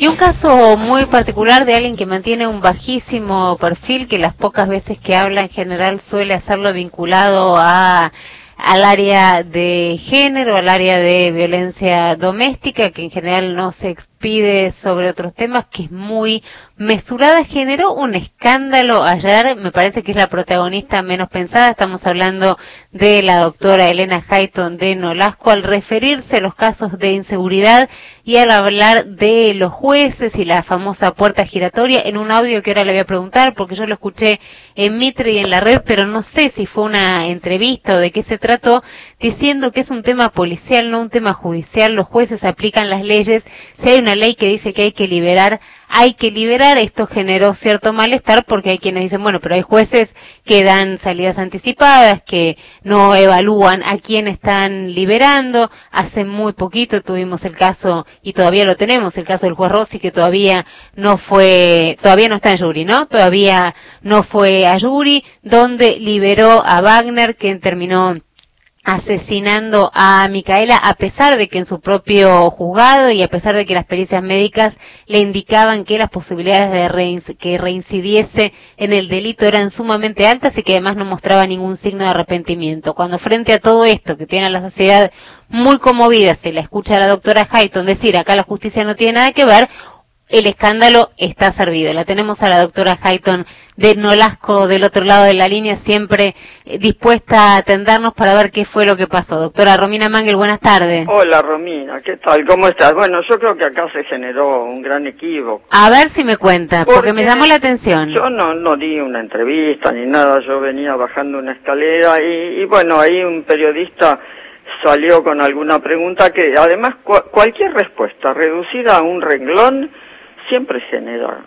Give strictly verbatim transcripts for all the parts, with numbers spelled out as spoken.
Y un caso muy particular de alguien que mantiene un bajísimo perfil, que las pocas veces que habla en general suele hacerlo vinculado a al área de género, al área de violencia doméstica, que en general no se expide sobre otros temas, que es muy mesurada, generó un escándalo ayer, me parece que es la protagonista menos pensada. Estamos hablando de la doctora Elena Hayton de Nolasco, al referirse a los casos de inseguridad y al hablar de los jueces y la famosa puerta giratoria, en un audio que ahora le voy a preguntar, porque yo lo escuché en Mitre y en la red, pero no sé si fue una entrevista o de qué se trató, diciendo que es un tema policial, no un tema judicial. Los jueces aplican las leyes. Si hay una ley que dice que hay que liberar, hay que liberar. Esto generó cierto malestar porque hay quienes dicen, bueno, pero hay jueces que dan salidas anticipadas, que no evalúan a quién están liberando. Hace muy poquito tuvimos el caso, y todavía lo tenemos, el caso del juez Rossi, que todavía no fue, todavía no está en jury, ¿no? Todavía no fue a jury, donde liberó a Wagner, quien terminó asesinando a Micaela, a pesar de que en su propio juzgado y a pesar de que las pericias médicas le indicaban que las posibilidades de reinc- que reincidiese en el delito eran sumamente altas y que además no mostraba ningún signo de arrepentimiento. Cuando frente a todo esto que tiene a la sociedad muy conmovida, se la escucha a la doctora Hayton decir acá la justicia no tiene nada que ver, el escándalo está servido. La tenemos a la doctora Hayton de Nolasco del otro lado de la línea, siempre eh, dispuesta a atendernos para ver qué fue lo que pasó. Doctora Romina Mangel, buenas tardes. Hola Romina, ¿qué tal? ¿Cómo estás? Bueno, yo creo que acá se generó un gran equívoco. A ver si me cuenta, porque, porque me llamó la atención. Yo no, no di una entrevista ni nada, yo venía bajando una escalera y, y bueno, ahí un periodista salió con alguna pregunta que además cu cualquier respuesta reducida a un renglón siempre genera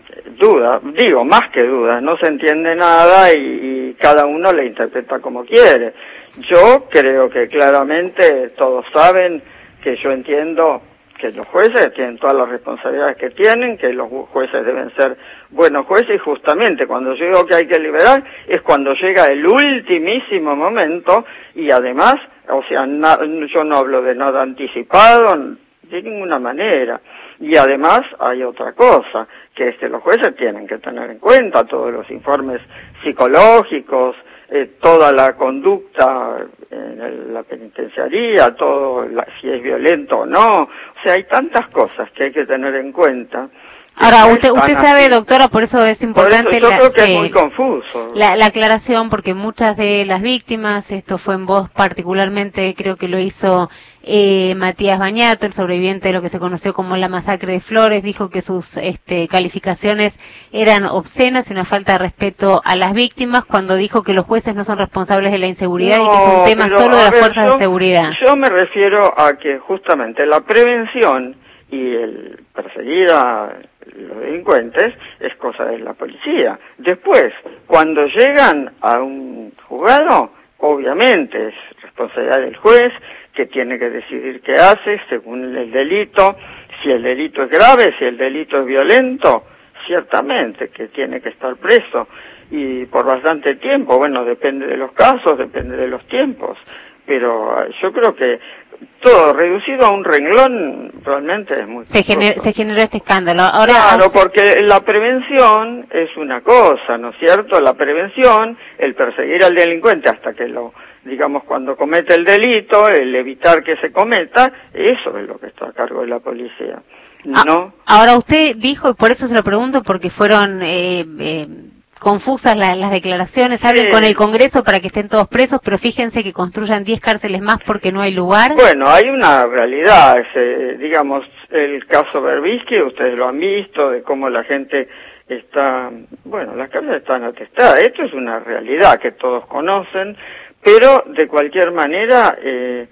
duda, digo, más que dudas, no se entiende nada y, y cada uno le interpreta como quiere. Yo creo que claramente todos saben que yo entiendo que los jueces tienen todas las responsabilidades que tienen, que los jueces deben ser buenos jueces, y justamente cuando yo digo que hay que liberar es cuando llega el ultimísimo momento y además, o sea, na, yo no hablo de nada anticipado, de ninguna manera. Y además hay otra cosa, que es que los jueces tienen que tener en cuenta todos los informes psicológicos, eh, toda la conducta en el, la penitenciaría, todo, la, si es violento o no. O sea, hay tantas cosas que hay que tener en cuenta. Ahora, usted usted sabe, así. Doctora, por eso es importante por eso yo la, creo que sí, es muy confuso. La, la aclaración, porque muchas de las víctimas, esto fue en voz particularmente, creo que lo hizo eh, Matías Bañato, el sobreviviente de lo que se conoció como la masacre de Flores, dijo que sus este, calificaciones eran obscenas y una falta de respeto a las víctimas, cuando dijo que los jueces no son responsables de la inseguridad no, y que es un tema solo de las ver, fuerzas yo, de seguridad. Yo me refiero a que justamente la prevención y el perseguir a los delincuentes es cosa de la policía. Después, cuando llegan a un juzgado, obviamente es responsabilidad del juez, que tiene que decidir qué hace según el delito, si el delito es grave, si el delito es violento, ciertamente que tiene que estar preso, y por bastante tiempo. Bueno, depende de los casos, depende de los tiempos, pero yo creo que todo reducido a un renglón realmente es muy se, gener, se generó este escándalo. Ahora claro, hace... porque la prevención es una cosa, ¿no es cierto? La prevención, el perseguir al delincuente hasta que lo, digamos, cuando comete el delito, el evitar que se cometa, eso es lo que está a cargo de la policía. No. Ahora usted dijo, y por eso se lo pregunto, porque fueron eh, eh, confusas la, las declaraciones, hablen sí. con el Congreso para que estén todos presos, pero fíjense que construyan diez cárceles más porque no hay lugar. Bueno, hay una realidad, ese, digamos, el caso Berbisky, ustedes lo han visto, de cómo la gente está, bueno, las cárceles están atestadas, esto es una realidad que todos conocen, pero de cualquier manera eh,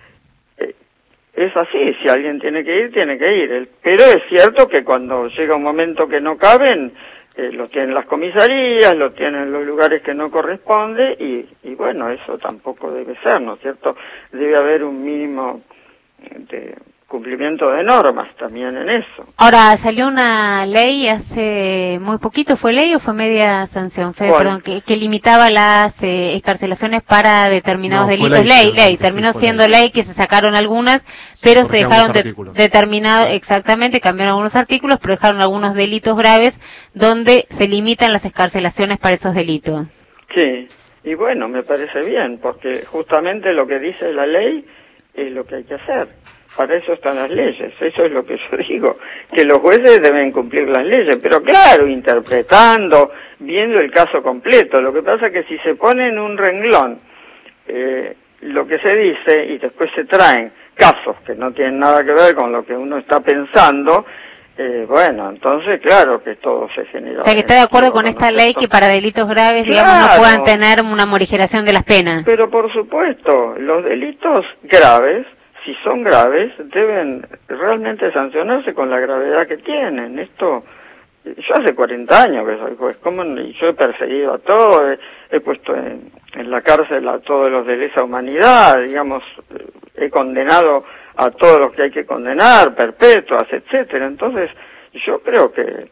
eh, es así, si alguien tiene que ir, tiene que ir, pero es cierto que cuando llega un momento que no caben, Eh, lo tienen las comisarías, lo tienen los lugares que no corresponde y, y bueno, eso tampoco debe ser, ¿no es cierto? Debe haber un mínimo de cumplimiento de normas también en eso. Ahora, salió una ley hace muy poquito, ¿fue ley o fue media sanción? Fue, perdón, que, que limitaba las eh, excarcelaciones para determinados no, delitos. Ley, ley, ley. terminó sí, siendo ley. ley que se sacaron algunas, pero Porque se dejaron de, determinados, exactamente, cambiaron algunos artículos, pero dejaron algunos delitos graves donde se limitan las excarcelaciones para esos delitos. Sí, y bueno, me parece bien, porque justamente lo que dice la ley es lo que hay que hacer. Para eso están las leyes, eso es lo que yo digo, que los jueces deben cumplir las leyes, pero claro, interpretando, viendo el caso completo. Lo que pasa es que si se pone en un renglón eh, lo que se dice y después se traen casos que no tienen nada que ver con lo que uno está pensando, eh, bueno, entonces claro que todo se genera. O sea que está de acuerdo con esta ley que para delitos graves, claro, digamos, no puedan tener una morigeración de las penas. Pero por supuesto, los delitos graves, si son graves, deben realmente sancionarse con la gravedad que tienen. Esto, yo hace cuarenta años que soy juez, ¿cómo? Y yo he perseguido a todos, he, he puesto en, en la cárcel a todos los de lesa humanidad, digamos, he condenado a todos los que hay que condenar, perpetuas, etcétera. Entonces, yo creo que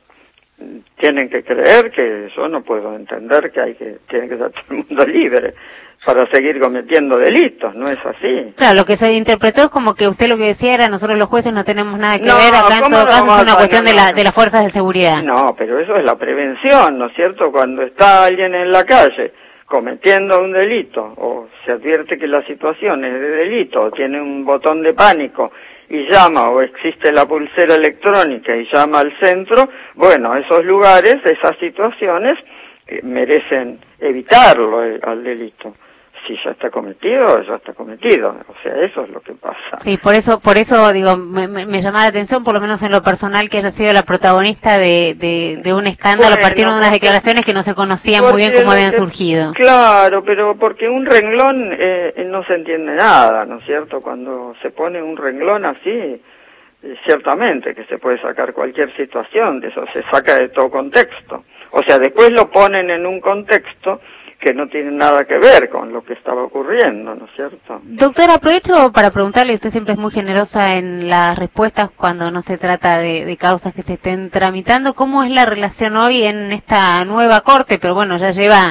tienen que creer que yo no puedo entender que hay que tiene que estar todo el mundo libre para seguir cometiendo delitos, no es así. Claro, lo que se interpretó es como que usted lo que decía era nosotros los jueces no tenemos nada que no, ver, acá en todo caso es una cuestión no, de la de las fuerzas de seguridad. No, pero eso es la prevención, ¿no es cierto? Cuando está alguien en la calle cometiendo un delito o se advierte que la situación es de delito o tiene un botón de pánico y llama, o existe la pulsera electrónica y llama al centro, bueno, esos lugares, esas situaciones eh, merecen evitarlo eh, al delito. Si ya está cometido, ya está cometido. O sea, eso es lo que pasa. Sí, por eso, por eso digo, me, me, me llama la atención, por lo menos en lo personal, que haya sido la protagonista de, de, de un escándalo bueno, a partir de unas declaraciones que no se conocían muy bien cómo habían que, surgido. Claro, pero porque un renglón eh, no se entiende nada, ¿no es cierto? Cuando se pone un renglón así, eh, ciertamente que se puede sacar cualquier situación, de eso se saca de todo contexto. O sea, después lo ponen en un contexto que no tiene nada que ver con lo que estaba ocurriendo, ¿no es cierto? Doctora, aprovecho para preguntarle, usted siempre es muy generosa en las respuestas cuando no se trata de, de causas que se estén tramitando, ¿cómo es la relación hoy en esta nueva corte? Pero bueno, ya lleva,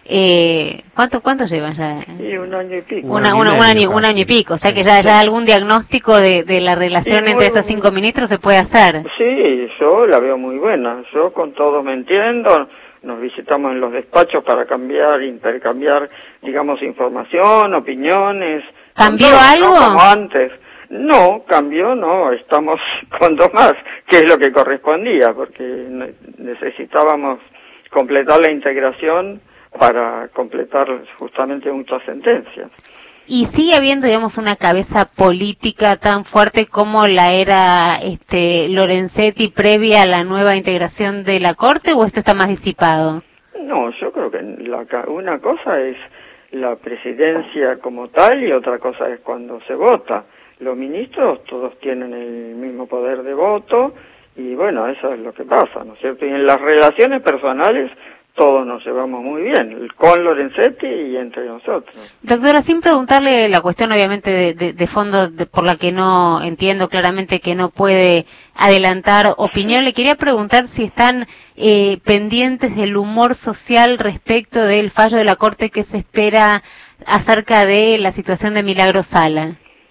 eh, ¿cuánto cuánto lleva ya? Sí, un año y pico. Una, una, un, año, un año y pico, o sea que ya, ya algún diagnóstico de, de la relación sí, entre muy, estos cinco ministros se puede hacer. Sí, yo la veo muy buena, yo con todos me entiendo. Nos visitamos en los despachos para cambiar, intercambiar, digamos, información, opiniones. ¿Cambió todo, algo? ¿no? Como antes. No, cambió, no, estamos con dos más, que es lo que correspondía, porque necesitábamos completar la integración para completar justamente muchas sentencias. ¿Y sigue habiendo, digamos, una cabeza política tan fuerte como la era este Lorenzetti previa a la nueva integración de la Corte, o esto está más disipado? No, yo creo que la, una cosa es la presidencia como tal y otra cosa es cuando se vota. Los ministros todos tienen el mismo poder de voto y bueno, eso es lo que pasa, ¿no es cierto? Y en las relaciones personales todos nos llevamos muy bien, con Lorenzetti y entre nosotros. Doctora, sin preguntarle la cuestión obviamente de, de, de fondo de, por la que no entiendo claramente que no puede adelantar opinión, le quería preguntar si están eh, pendientes del humor social respecto del fallo de la Corte que se espera acerca de la situación de Milagro Sala.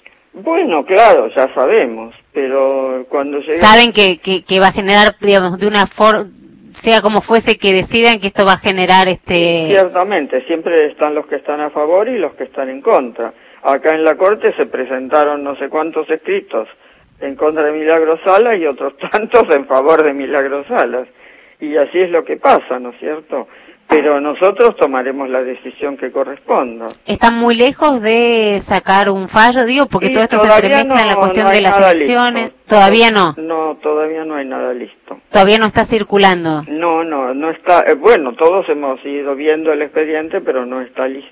Bueno, claro, ya sabemos, pero cuando llegue... Saben que, que, que va a generar, digamos, de una forma... sea como fuese que decidan que esto va a generar este... Ciertamente, siempre están los que están a favor y los que están en contra. Acá en la Corte se presentaron no sé cuántos escritos en contra de Milagro Sala y otros tantos en favor de Milagro Salas. Y así es lo que pasa, ¿no es cierto? Pero nosotros tomaremos la decisión que corresponda. ¿Están muy lejos de sacar un fallo, digo? Porque y todo esto se entremezcla no, en la cuestión no de las elecciones. Listo. ¿Todavía no? No, todavía no hay nada listo. ¿Todavía no está circulando? No, no, no está... Eh, bueno, todos hemos ido viendo el expediente, pero no está listo.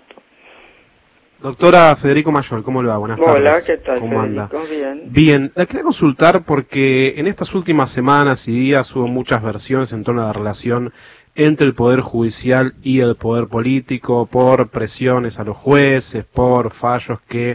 Doctora Federico Mayor, ¿cómo le va? Buenas tardes. Hola, ¿qué tal, ¿Cómo Federico? anda? Bien. Bien, la quería consultar porque en estas últimas semanas y días hubo muchas versiones en torno a la relación entre el Poder Judicial y el Poder Político, por presiones a los jueces, por fallos que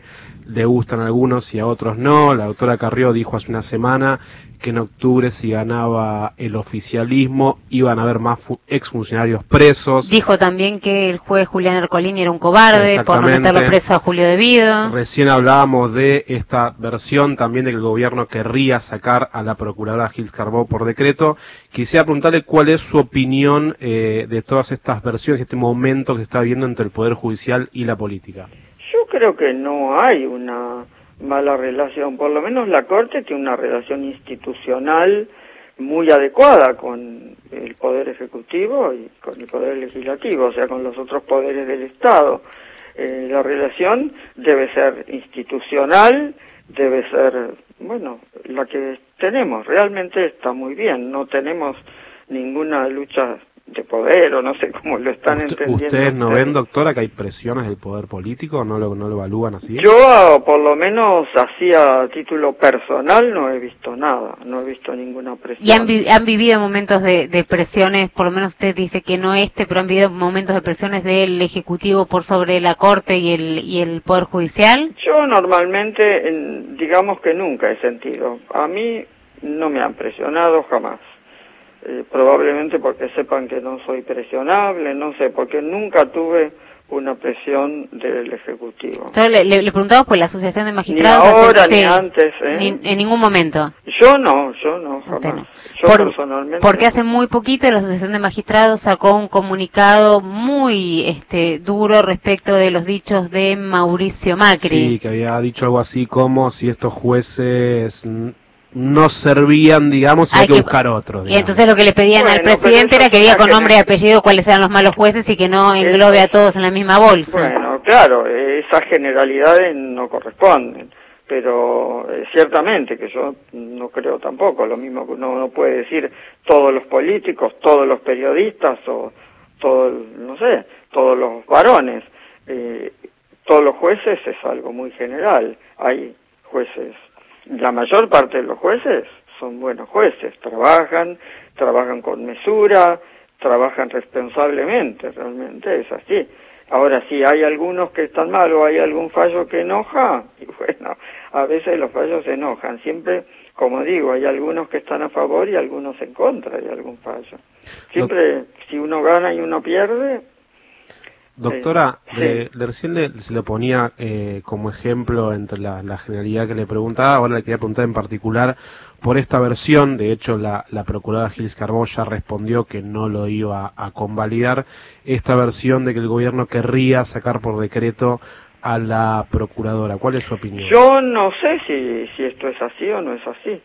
le gustan a algunos y a otros no. La doctora Carrió dijo hace una semana que en octubre, si ganaba el oficialismo, iban a haber más fu- exfuncionarios presos. Dijo también que el juez Julián Ercolini era un cobarde por no meterlo preso a Julio Devido. Recién hablábamos de esta versión también de que el gobierno querría sacar a la procuradora Gils Carbó por decreto. Quisiera preguntarle cuál es su opinión eh, de todas estas versiones, este momento que está habiendo entre el Poder Judicial y la política. Yo creo que no hay una mala relación, por lo menos la Corte tiene una relación institucional muy adecuada con el Poder Ejecutivo y con el Poder Legislativo, o sea, con los otros poderes del Estado. Eh, la relación debe ser institucional, debe ser, bueno, la que tenemos, realmente está muy bien, no tenemos ninguna lucha de poder, o no sé cómo lo están ¿Usted, entendiendo. ¿Ustedes no ven, doctora, que hay presiones del poder político? ¿No lo, no lo evalúan así? Yo, por lo menos, así a título personal, no he visto nada, no he visto ninguna presión. ¿Y han, vi han vivido momentos de, de presiones, por lo menos usted dice que no este, pero han vivido momentos de presiones del Ejecutivo por sobre la Corte y el, y el Poder Judicial? Yo normalmente, en, digamos que nunca he sentido. A mí no me han presionado jamás. Eh, probablemente porque sepan que no soy presionable, no sé, porque nunca tuve una presión del Ejecutivo. Entonces, le, le, le preguntamos por la Asociación de Magistrados. Ni ahora, hace, ni sí, antes, ¿eh? Ni, en ningún momento. Yo no, yo no, jamás. No. Yo por, personalmente. Porque hace muy poquito la Asociación de Magistrados sacó un comunicado muy este duro respecto de los dichos de Mauricio Macri. Sí, que había dicho algo así como si estos jueces no servían, digamos, hay, hay que, que buscar otros. Digamos. Y entonces lo que le pedían bueno, al presidente era que diga con nombre y apellido cuáles eran los malos jueces y que no englobe a todos en la misma bolsa. Bueno, claro, esas generalidades no corresponden, pero eh, ciertamente que yo no creo tampoco, lo mismo que uno no puede decir todos los políticos, todos los periodistas o todos, no sé, todos los varones, eh, todos los jueces es algo muy general, hay jueces. La mayor parte de los jueces son buenos jueces, trabajan, trabajan con mesura, trabajan responsablemente, realmente es así. Ahora, si hay algunos que están mal o hay algún fallo que enoja, y bueno, a veces los fallos se enojan. Siempre, como digo, hay algunos que están a favor y algunos en contra de algún fallo. Siempre, si uno gana y uno pierde... Doctora, sí. le, le recién le, se le ponía eh, como ejemplo entre la, la generalidad que le preguntaba, ahora le quería preguntar en particular por esta versión, de hecho la, la procuradora Gils Carbó ya respondió que no lo iba a convalidar, esta versión de que el gobierno querría sacar por decreto a la procuradora. ¿Cuál es su opinión? Yo no sé si, si esto es así o no es así,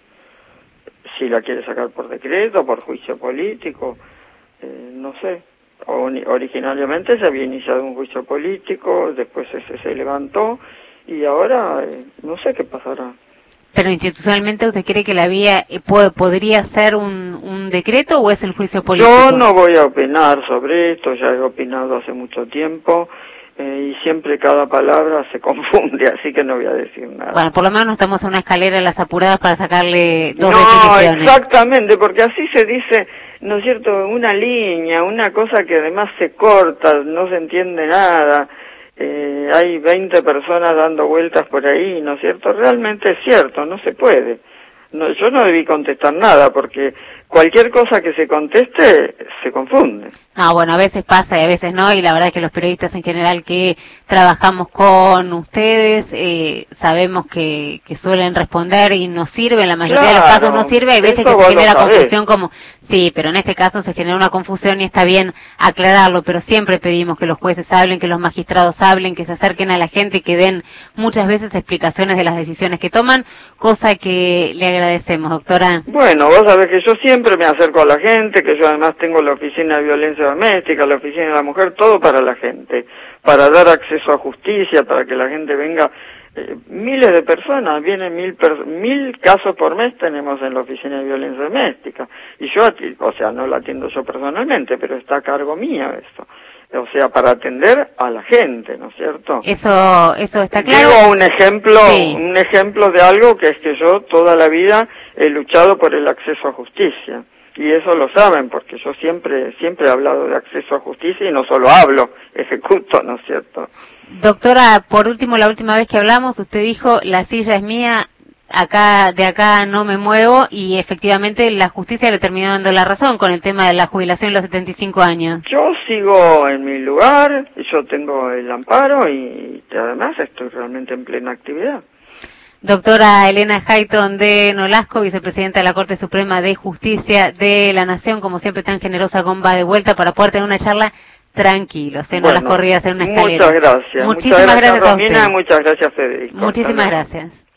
si la quiere sacar por decreto, por juicio político, eh, no sé. Originalmente se había iniciado un juicio político, después ese se levantó y ahora eh, no sé qué pasará. Pero institucionalmente, ¿usted cree que la vía eh, puede, podría ser un, un decreto o es el juicio político? Yo no voy a opinar sobre esto, ya he opinado hace mucho tiempo eh, y siempre cada palabra se confunde, así que no voy a decir nada. Bueno, por lo menos estamos en una escalera a las apuradas para sacarle dos no, definiciones. Exactamente, porque así se dice... ¿No es cierto? Una línea, una cosa que además se corta, no se entiende nada, eh, hay veinte personas dando vueltas por ahí, ¿no es cierto? Realmente es cierto, no se puede. No, yo no debí contestar nada porque cualquier cosa que se conteste se confunde. No, bueno, a veces pasa y a veces no, y la verdad es que los periodistas en general que trabajamos con ustedes eh, sabemos que, que suelen responder y nos sirve, en la mayoría claro, de los casos no sirve, hay veces que se genera confusión como, sí, pero en este caso se genera una confusión y está bien aclararlo, pero siempre pedimos que los jueces hablen, que los magistrados hablen, que se acerquen a la gente y que den muchas veces explicaciones de las decisiones que toman, cosa que le agradecemos, doctora. Bueno, vos sabés que yo siempre me acerco a la gente, que yo además tengo la oficina de violencia doméstica, la oficina de la mujer, todo para la gente, para dar acceso a justicia, para que la gente venga, eh, miles de personas, vienen mil, per mil casos por mes tenemos en la oficina de violencia doméstica, y yo, o sea, no la atiendo yo personalmente, pero está a cargo mío esto. O sea, para atender a la gente, ¿no es cierto? Eso, eso está claro. Digo un ejemplo, sí. un ejemplo de algo que es que yo toda la vida he luchado por el acceso a justicia. y eso lo saben, porque yo siempre siempre he hablado de acceso a justicia y no solo hablo, ejecuto, ¿no es cierto? Doctora, por último, la última vez que hablamos, usted dijo, la silla es mía, acá de acá no me muevo, y efectivamente la justicia le terminó dando la razón con el tema de la jubilación a los setenta y cinco años. Yo sigo en mi lugar, yo tengo el amparo y además estoy realmente en plena actividad. Doctora Elena Hayton de Nolasco, vicepresidenta de la Corte Suprema de Justicia de la Nación, como siempre tan generosa con Va de Vuelta para poder tener una charla tranquilos, ¿eh? No bueno, las corridas en una escalera. Muchas gracias. Muchísimas muchas gracias, gracias a Romina, usted. muchas gracias, Federico. Muchísimas gracias.